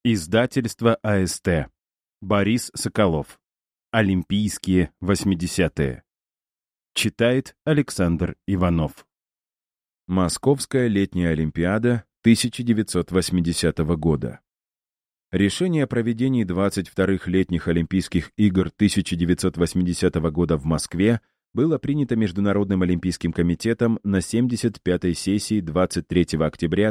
Издательство АСТ. Борис Соколов. Олимпийские 80-е. Читает Александр Иванов. Московская летняя Олимпиада 1980 года. Решение о проведении 22-х летних Олимпийских игр 1980 года в Москве было принято Международным олимпийским комитетом на 75-й сессии 23 октября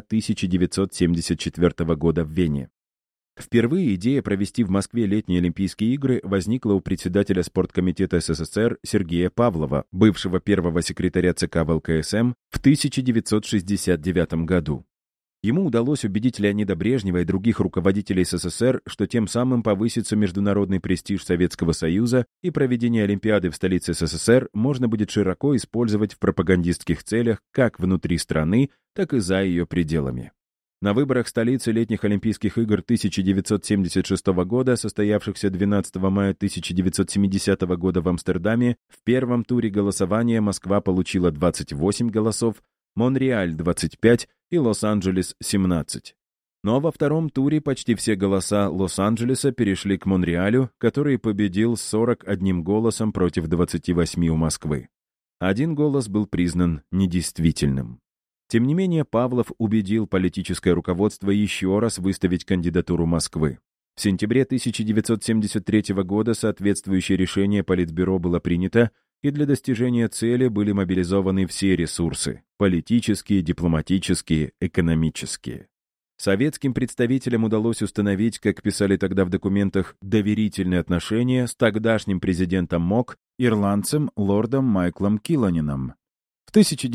1974 года в Вене. Впервые идея провести в Москве летние Олимпийские игры возникла у председателя спорткомитета СССР Сергея Павлова, бывшего первого секретаря ЦК ВЛКСМ, в 1969 году. Ему удалось убедить Леонида Брежнева и других руководителей СССР, что тем самым повысится международный престиж Советского Союза, и проведение Олимпиады в столице СССР можно будет широко использовать в пропагандистских целях как внутри страны, так и за ее пределами. На выборах столицы летних Олимпийских игр 1976 года, состоявшихся 12 мая 1970 года в Амстердаме, в первом туре голосования Москва получила 28 голосов, Монреаль — 25 и Лос-Анджелес — 17. Но во втором туре почти все голоса Лос-Анджелеса перешли к Монреалю, который победил с 41 голосом против 28 у Москвы. Один голос был признан недействительным. Тем не менее, Павлов убедил политическое руководство еще раз выставить кандидатуру Москвы. В сентябре 1973 года соответствующее решение Политбюро было принято, и для достижения цели были мобилизованы все ресурсы – политические, дипломатические, экономические. Советским представителям удалось установить, как писали тогда в документах, доверительные отношения с тогдашним президентом МОК, ирландцем лордом Майклом Килланином. В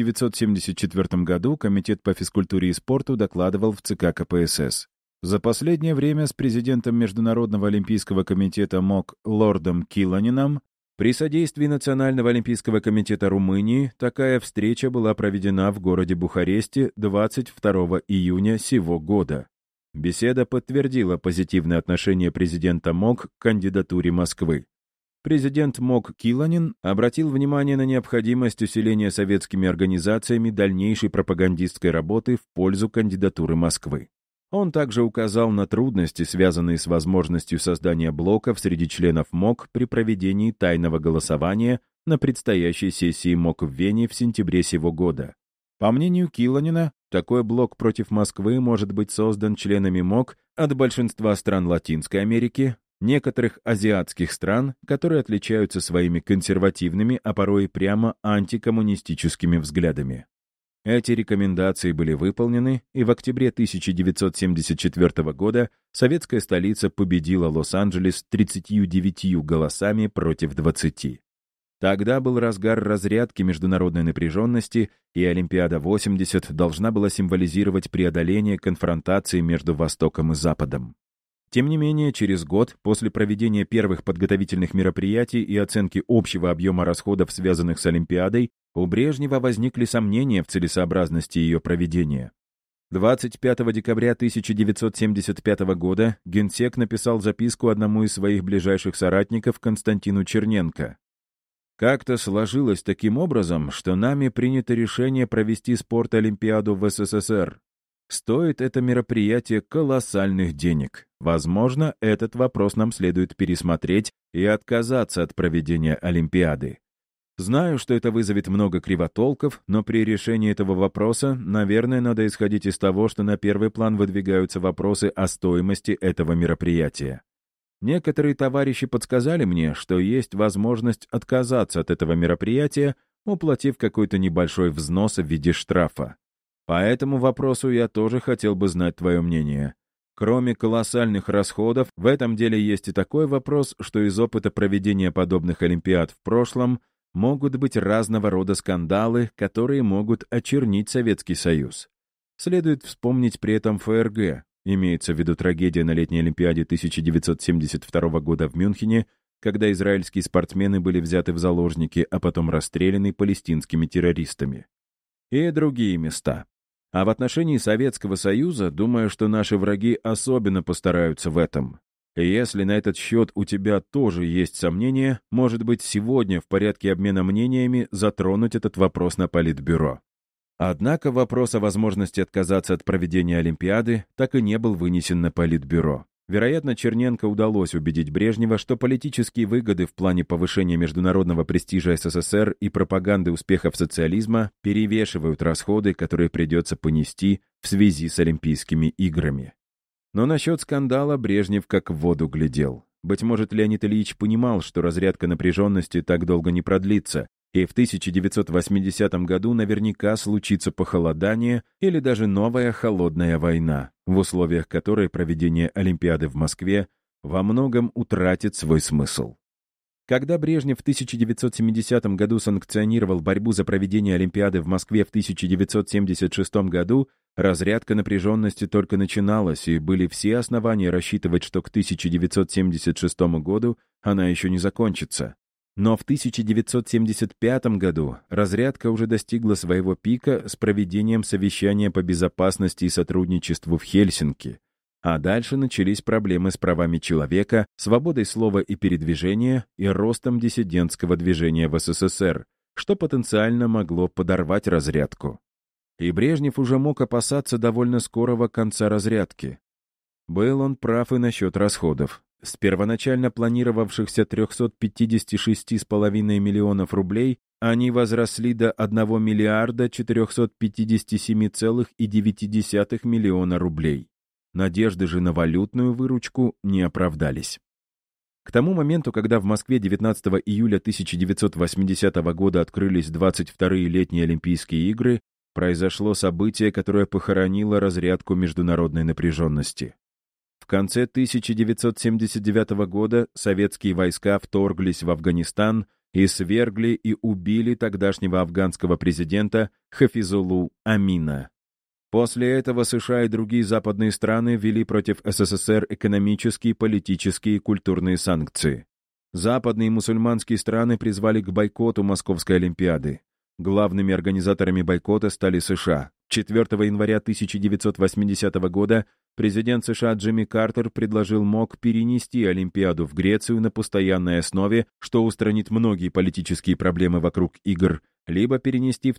1974 году Комитет по физкультуре и спорту докладывал в ЦК КПСС. За последнее время с президентом Международного олимпийского комитета МОК лордом Килланином при содействии Национального олимпийского комитета Румынии такая встреча была проведена в городе Бухаресте 22 июня сего года. Беседа подтвердила позитивное отношение президента МОК к кандидатуре Москвы. Президент МОК Килланин обратил внимание на необходимость усиления советскими организациями дальнейшей пропагандистской работы в пользу кандидатуры Москвы. Он также указал на трудности, связанные с возможностью создания блоков среди членов МОК при проведении тайного голосования на предстоящей сессии МОК в Вене в сентябре сего года. По мнению Килланина, такой блок против Москвы может быть создан членами МОК от большинства стран Латинской Америки, некоторых азиатских стран, которые отличаются своими консервативными, а порой и прямо антикоммунистическими взглядами. Эти рекомендации были выполнены, и в октябре 1974 года советская столица победила Лос-Анджелес 39 голосами против 20. Тогда был разгар разрядки международной напряженности, и Олимпиада-80 должна была символизировать преодоление конфронтации между Востоком и Западом. Тем не менее, через год, после проведения первых подготовительных мероприятий и оценки общего объема расходов, связанных с Олимпиадой, у Брежнева возникли сомнения в целесообразности ее проведения. 25 декабря 1975 года Генсек написал записку одному из своих ближайших соратников Константину Черненко. «Как-то сложилось таким образом, что нами принято решение провести спорт-олимпиаду в СССР. Стоит это мероприятие колоссальных денег. Возможно, этот вопрос нам следует пересмотреть и отказаться от проведения Олимпиады. Знаю, что это вызовет много кривотолков, но при решении этого вопроса, наверное, надо исходить из того, что на первый план выдвигаются вопросы о стоимости этого мероприятия. Некоторые товарищи подсказали мне, что есть возможность отказаться от этого мероприятия, уплатив какой-то небольшой взнос в виде штрафа. По этому вопросу я тоже хотел бы знать твое мнение. Кроме колоссальных расходов, в этом деле есть и такой вопрос, что из опыта проведения подобных олимпиад в прошлом могут быть разного рода скандалы, которые могут очернить Советский Союз. Следует вспомнить при этом ФРГ, имеется в виду трагедия на летней Олимпиаде 1972 года в Мюнхене, когда израильские спортсмены были взяты в заложники, а потом расстреляны палестинскими террористами. И другие места. А в отношении Советского Союза, думаю, что наши враги особенно постараются в этом. И если на этот счет у тебя тоже есть сомнения, может быть, сегодня в порядке обмена мнениями затронуть этот вопрос на Политбюро. Однако вопрос о возможности отказаться от проведения Олимпиады так и не был вынесен на Политбюро. Вероятно, Черненко удалось убедить Брежнева, что политические выгоды в плане повышения международного престижа СССР и пропаганды успехов социализма перевешивают расходы, которые придется понести в связи с Олимпийскими играми. Но насчет скандала Брежнев как в воду глядел. Быть может, Леонид Ильич понимал, что разрядка напряженности так долго не продлится, и в 1980 году наверняка случится похолодание или даже новая холодная война, в условиях которой проведение Олимпиады в Москве во многом утратит свой смысл. Когда Брежнев в 1970 году санкционировал борьбу за проведение Олимпиады в Москве в 1976 году, разрядка напряженности только начиналась, и были все основания рассчитывать, что к 1976 году она еще не закончится. Но в 1975 году разрядка уже достигла своего пика с проведением совещания по безопасности и сотрудничеству в Хельсинки. А дальше начались проблемы с правами человека, свободой слова и передвижения и ростом диссидентского движения в СССР, что потенциально могло подорвать разрядку. И Брежнев уже мог опасаться довольно скорого конца разрядки. Был он прав и насчет расходов. С первоначально планировавшихся 356,5 миллионов рублей они возросли до 1 миллиарда 457,9 миллиона рублей. Надежды же на валютную выручку не оправдались. К тому моменту, когда в Москве 19 июля 1980 года открылись 22-е летние Олимпийские игры, произошло событие, которое похоронило разрядку международной напряженности. В конце 1979 года советские войска вторглись в Афганистан и свергли и убили тогдашнего афганского президента Хафизуллу Амина. После этого США и другие западные страны ввели против СССР экономические, политические и культурные санкции. Западные и мусульманские страны призвали к бойкоту Московской Олимпиады. Главными организаторами бойкота стали США. 4 января 1980 года президент США Джимми Картер предложил МОК перенести Олимпиаду в Грецию на постоянной основе, что устранит многие политические проблемы вокруг игр, либо перенести в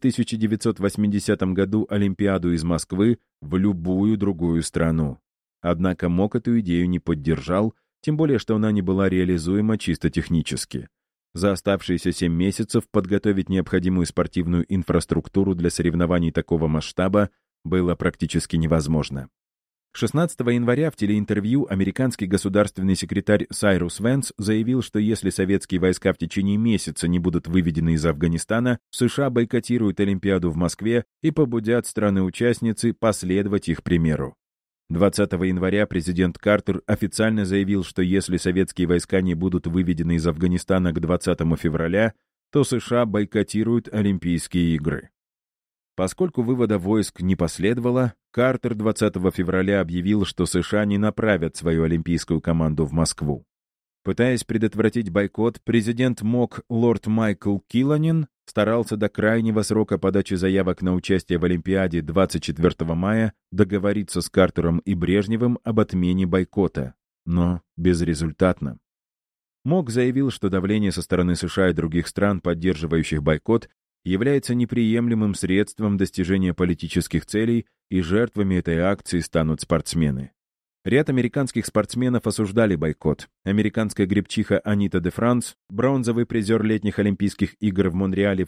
1980 году Олимпиаду из Москвы в любую другую страну. Однако МОК эту идею не поддержал, тем более что она не была реализуема чисто технически. За оставшиеся 7 месяцев подготовить необходимую спортивную инфраструктуру для соревнований такого масштаба было практически невозможно. 16 января в телеинтервью американский государственный секретарь Сайрус Вэнс заявил, что если советские войска в течение месяца не будут выведены из Афганистана, США бойкотируют Олимпиаду в Москве и побудят страны-участницы последовать их примеру. 20 января президент Картер официально заявил, что если советские войска не будут выведены из Афганистана к 20 февраля, то США бойкотируют Олимпийские игры. Поскольку вывода войск не последовало, Картер 20 февраля объявил, что США не направят свою олимпийскую команду в Москву. Пытаясь предотвратить бойкот, президент МОК лорд Майкл Килланен старался до крайнего срока подачи заявок на участие в Олимпиаде 24 мая договориться с Картером и Брежневым об отмене бойкота, но безрезультатно. МОК заявил, что давление со стороны США и других стран, поддерживающих бойкот, является неприемлемым средством достижения политических целей, и жертвами этой акции станут спортсмены. Ряд американских спортсменов осуждали бойкот. Американская гребчиха Анита де Франс, бронзовый призер летних Олимпийских игр в Монреале в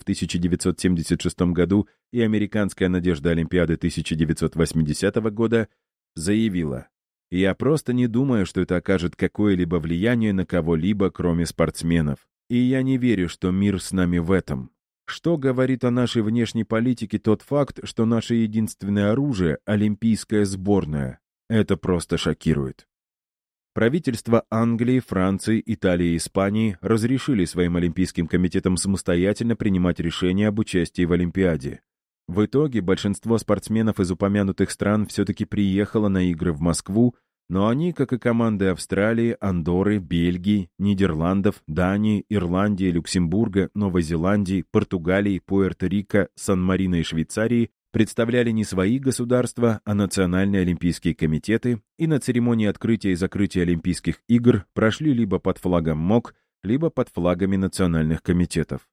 1976 году и американская надежда Олимпиады 1980 года, заявила: «Я просто не думаю, что это окажет какое-либо влияние на кого-либо, кроме спортсменов. И я не верю, что мир с нами в этом. Что говорит о нашей внешней политике тот факт, что наше единственное оружие — олимпийская сборная? Это просто шокирует». Правительства Англии, Франции, Италии и Испании разрешили своим олимпийским комитетам самостоятельно принимать решения об участии в Олимпиаде. В итоге большинство спортсменов из упомянутых стран все-таки приехало на игры в Москву, но они, как и команды Австралии, Андорры, Бельгии, Нидерландов, Дании, Ирландии, Люксембурга, Новой Зеландии, Португалии, Пуэрто-Рико, Сан-Марино и Швейцарии, представляли не свои государства, а национальные олимпийские комитеты, и на церемонии открытия и закрытия Олимпийских игр прошли либо под флагом МОК, либо под флагами национальных комитетов.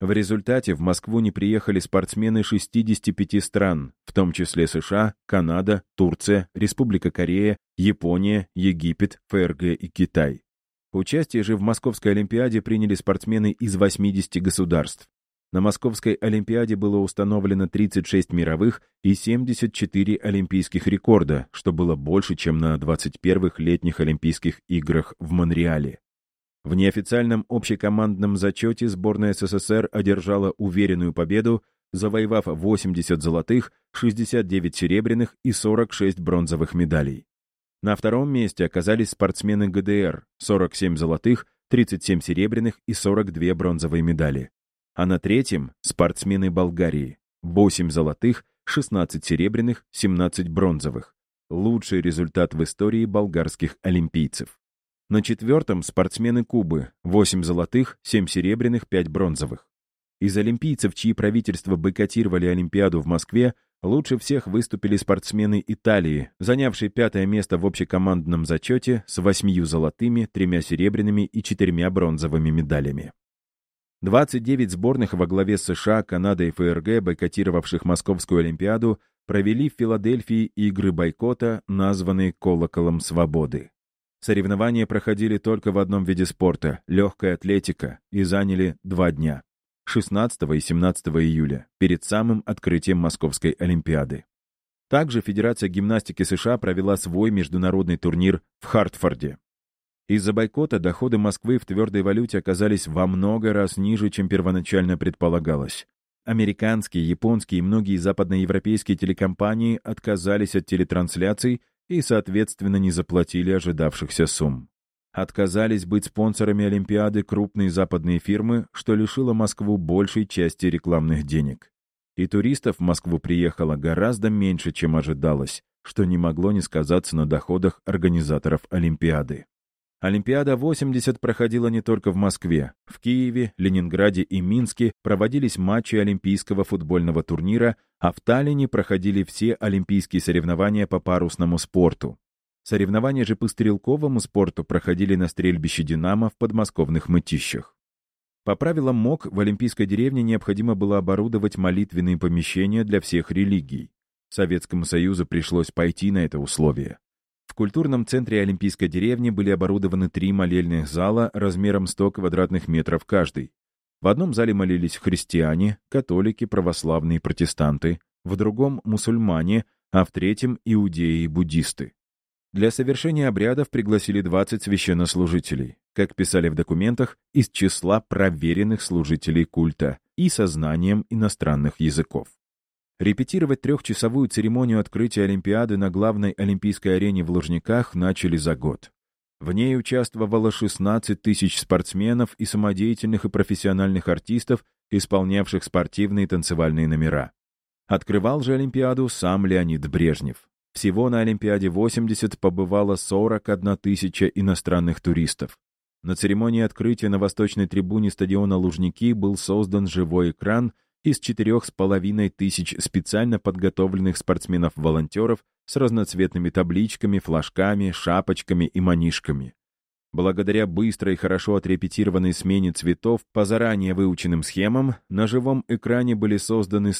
В результате в Москву не приехали спортсмены 65 стран, в том числе США, Канада, Турция, Республика Корея, Япония, Египет, ФРГ и Китай. Участие же в Московской Олимпиаде приняли спортсмены из 80 государств. На Московской Олимпиаде было установлено 36 мировых и 74 олимпийских рекорда, что было больше, чем на 21-х летних Олимпийских играх в Монреале. В неофициальном общекомандном зачете сборная СССР одержала уверенную победу, завоевав 80 золотых, 69 серебряных и 46 бронзовых медалей. На втором месте оказались спортсмены ГДР – 47 золотых, 37 серебряных и 42 бронзовые медали. А на третьем – спортсмены Болгарии – 8 золотых, 16 серебряных, 17 бронзовых. Лучший результат в истории болгарских олимпийцев. На четвертом – спортсмены Кубы – 8 золотых, 7 серебряных, 5 бронзовых. Из олимпийцев, чьи правительства бойкотировали Олимпиаду в Москве, лучше всех выступили спортсмены Италии, занявшие 5-е место в общекомандном зачете с 8 золотыми, 3 серебряными и 4 бронзовыми медалями. 29 сборных во главе с США, Канадой и ФРГ, бойкотировавших Московскую Олимпиаду, провели в Филадельфии игры бойкота, названные «Колоколом свободы». Соревнования проходили только в одном виде спорта – легкая атлетика, и заняли 2 дня – 16 и 17 июля, перед самым открытием Московской Олимпиады. Также Федерация гимнастики США провела свой международный турнир в Хартфорде. Из-за бойкота доходы Москвы в твердой валюте оказались во много раз ниже, чем первоначально предполагалось. Американские, японские и многие западноевропейские телекомпании отказались от телетрансляций и, соответственно, не заплатили ожидавшихся сумм. Отказались быть спонсорами Олимпиады крупные западные фирмы, что лишило Москву большей части рекламных денег. И туристов в Москву приехало гораздо меньше, чем ожидалось, что не могло не сказаться на доходах организаторов Олимпиады. Олимпиада-80 проходила не только в Москве. В Киеве, Ленинграде и Минске проводились матчи Олимпийского футбольного турнира, а в Таллине проходили все олимпийские соревнования по парусному спорту. Соревнования же по стрелковому спорту проходили на стрельбище «Динамо» в подмосковных Мытищах. По правилам МОК в Олимпийской деревне необходимо было оборудовать молитвенные помещения для всех религий. Советскому Союзу пришлось пойти на это условие. В культурном центре Олимпийской деревни были оборудованы 3 молельных зала размером 100 квадратных метров каждый. В одном зале молились христиане, католики, православные и протестанты, в другом — мусульмане, а в третьем — иудеи и буддисты. Для совершения обрядов пригласили 20 священнослужителей, как писали в документах, из числа проверенных служителей культа и со знанием иностранных языков. Репетировать 3-часовую церемонию открытия Олимпиады на главной олимпийской арене в Лужниках начали за год. В ней участвовало 16 тысяч спортсменов и самодеятельных и профессиональных артистов, исполнявших спортивные и танцевальные номера. Открывал же Олимпиаду сам Леонид Брежнев. Всего на Олимпиаде-80 побывало 41 тысяча иностранных туристов. На церемонии открытия на восточной трибуне стадиона Лужники был создан живой экран из 4,5 тысяч специально подготовленных спортсменов-волонтеров с разноцветными табличками, флажками, шапочками и манишками. Благодаря быстрой и хорошо отрепетированной смене цветов по заранее выученным схемам, на живом экране были созданы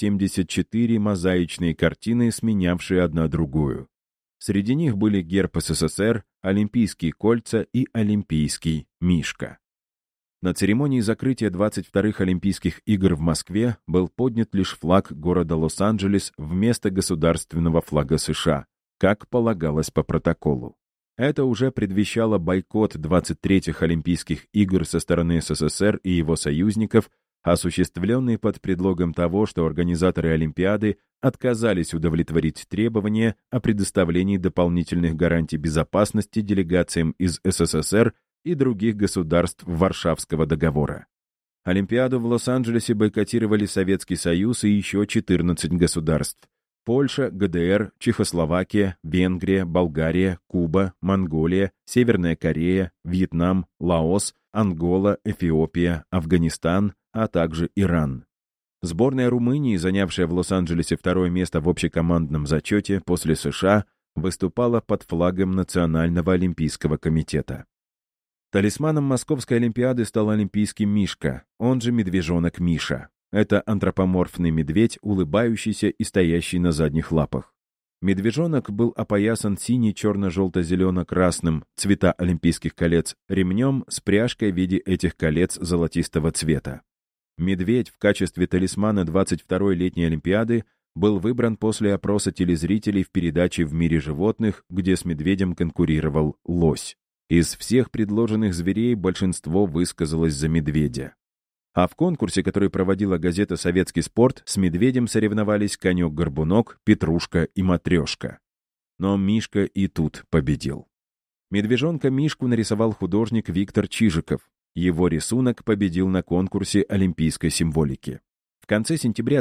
174 мозаичные картины, сменявшие одна другую. Среди них были герб СССР, олимпийские кольца и олимпийский мишка. На церемонии закрытия 22-х Олимпийских игр в Москве был поднят лишь флаг города Лос-Анджелес вместо государственного флага США, как полагалось по протоколу. Это уже предвещало бойкот 23-х Олимпийских игр со стороны СССР и его союзников, осуществленный под предлогом того, что организаторы Олимпиады отказались удовлетворить требования о предоставлении дополнительных гарантий безопасности делегациям из СССР и других государств Варшавского договора. Олимпиаду в Лос-Анджелесе бойкотировали Советский Союз и еще 14 государств: Польша, ГДР, Чехословакия, Венгрия, Болгария, Куба, Монголия, Северная Корея, Вьетнам, Лаос, Ангола, Эфиопия, Афганистан, а также Иран. Сборная Румынии, занявшая в Лос-Анджелесе 2-е место в общекомандном зачете после США, выступала под флагом Национального олимпийского комитета. Талисманом Московской Олимпиады стал олимпийский мишка, он же медвежонок Миша. Это антропоморфный медведь, улыбающийся и стоящий на задних лапах. Медвежонок был опоясан сине-черно-желто-зелено-красным, цвета олимпийских колец, ремнем с пряжкой в виде этих колец золотистого цвета. Медведь в качестве талисмана 22-й летней Олимпиады был выбран после опроса телезрителей в передаче «В мире животных», где с медведем конкурировал лось. Из всех предложенных зверей большинство высказалось за медведя. А в конкурсе, который проводила газета «Советский спорт», с медведем соревновались конек-горбунок, петрушка и матрешка. Но Мишка и тут победил. Медвежонка Мишку нарисовал художник Виктор Чижиков. Его рисунок победил на конкурсе олимпийской символики. В конце сентября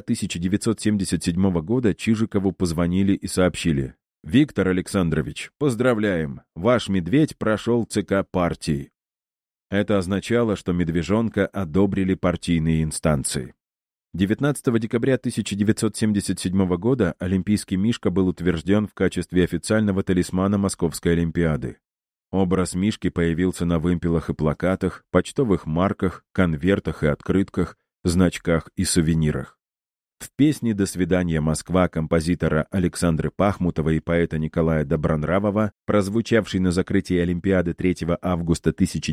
1977 года Чижикову позвонили и сообщили: «Виктор Александрович, поздравляем! Ваш медведь прошел ЦК партии». Это означало, что медвежонка одобрили партийные инстанции. 19 декабря 1977 года олимпийский мишка был утвержден в качестве официального талисмана Московской Олимпиады. Образ мишки появился на вымпелах и плакатах, почтовых марках, конвертах и открытках, значках и сувенирах. В песне «До свидания, Москва» композитора Александры Пахмутовой и поэта Николая Добронравова, прозвучавшей на закрытии Олимпиады 3 августа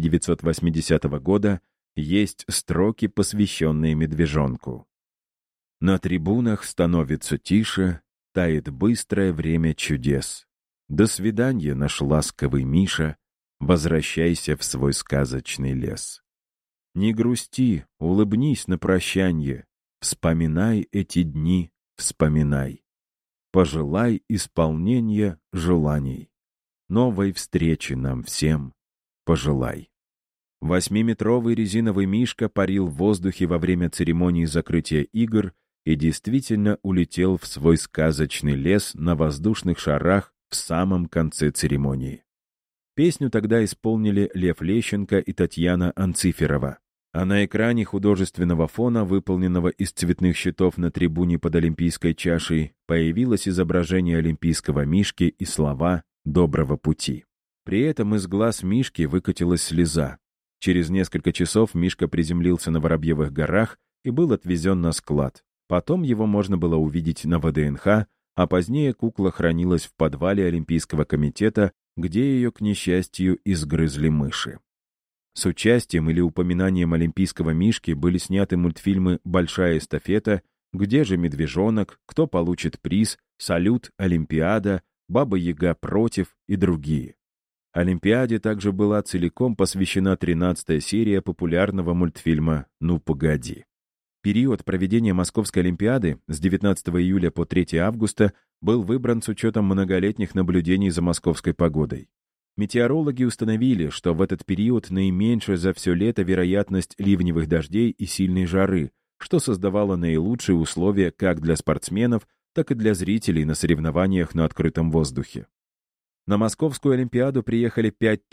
1980 года, есть строки, посвященные медвежонку. «На трибунах становится тише, тает быстрое время чудес. До свидания, наш ласковый Миша, возвращайся в свой сказочный лес. Не грусти, улыбнись на прощанье, вспоминай эти дни, вспоминай. Пожелай исполнения желаний. Новой встречи нам всем пожелай». 8-метровый резиновый мишка парил в воздухе во время церемонии закрытия игр и действительно улетел в свой сказочный лес на воздушных шарах в самом конце церемонии. Песню тогда исполнили Лев Лещенко и Татьяна Анциферова. А на экране художественного фона, выполненного из цветных щитов на трибуне под Олимпийской чашей, появилось изображение олимпийского мишки и слова «Доброго пути». При этом из глаз мишки выкатилась слеза. Через несколько часов мишка приземлился на Воробьевых горах и был отвезен на склад. Потом его можно было увидеть на ВДНХ, а позднее кукла хранилась в подвале Олимпийского комитета, где ее, к несчастью, изгрызли мыши. С участием или упоминанием олимпийского мишки были сняты мультфильмы «Большая эстафета», «Где же медвежонок?», «Кто получит приз?», «Салют», «Олимпиада», «Баба-Яга против» и другие. Олимпиаде также была целиком посвящена 13-я серия популярного мультфильма «Ну, погоди». Период проведения Московской Олимпиады с 19 июля по 3 августа был выбран с учетом многолетних наблюдений за московской погодой. Метеорологи установили, что в этот период наименьшая за все лето вероятность ливневых дождей и сильной жары, что создавало наилучшие условия как для спортсменов, так и для зрителей на соревнованиях на открытом воздухе. На Московскую Олимпиаду приехали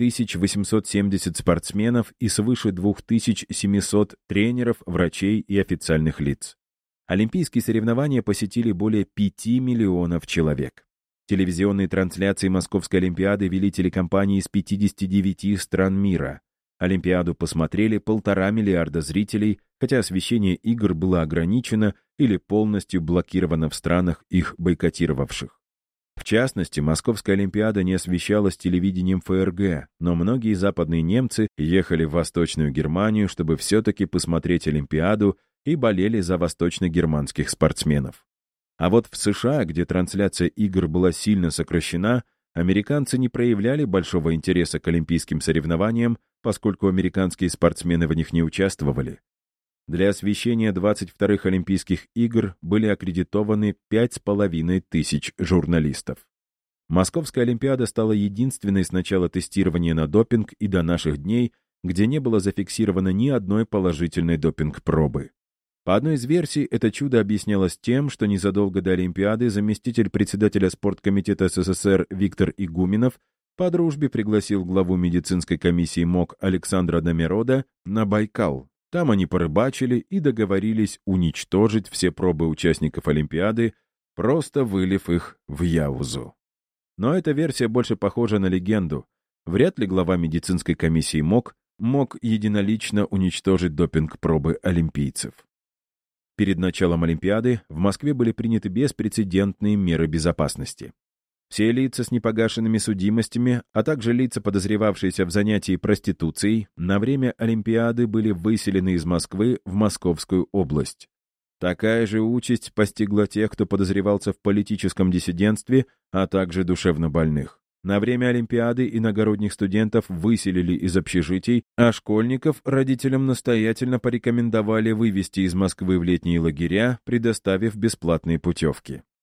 5870 спортсменов и свыше 2700 тренеров, врачей и официальных лиц. Олимпийские соревнования посетили более 5 миллионов человек. Телевизионные трансляции Московской Олимпиады вели телекомпании из 59 стран мира. Олимпиаду посмотрели 1,5 миллиарда зрителей, хотя освещение игр было ограничено или полностью блокировано в странах, их бойкотировавших. В частности, Московская Олимпиада не освещалась телевидением ФРГ, но многие западные немцы ехали в Восточную Германию, чтобы все-таки посмотреть Олимпиаду, и болели за восточно-германских спортсменов. А вот в США, где трансляция игр была сильно сокращена, американцы не проявляли большого интереса к олимпийским соревнованиям, поскольку американские спортсмены в них не участвовали. Для освещения 22-х Олимпийских игр были аккредитованы 5500 журналистов. Московская Олимпиада стала единственной с начала тестирования на допинг и до наших дней, где не было зафиксировано ни одной положительной допинг-пробы. По одной из версий, это чудо объяснялось тем, что незадолго до Олимпиады заместитель председателя спорткомитета СССР Виктор Игуменов по дружбе пригласил главу медицинской комиссии МОК Александра Домирода на Байкал. Там они порыбачили и договорились уничтожить все пробы участников Олимпиады, просто вылив их в Яузу. Но эта версия больше похожа на легенду. Вряд ли глава медицинской комиссии МОК мог единолично уничтожить допинг-пробы олимпийцев. Перед началом Олимпиады в Москве были приняты беспрецедентные меры безопасности. Все лица с непогашенными судимостями, а также лица, подозревавшиеся в занятии проституцией, на время Олимпиады были выселены из Москвы в Московскую область. Такая же участь постигла тех, кто подозревался в политическом диссидентстве, а также душевнобольных. На время Олимпиады иногородних студентов выселили из общежитий, а школьников родителям настоятельно порекомендовали вывезти из Москвы в летние лагеря, предоставив бесплатные путевки.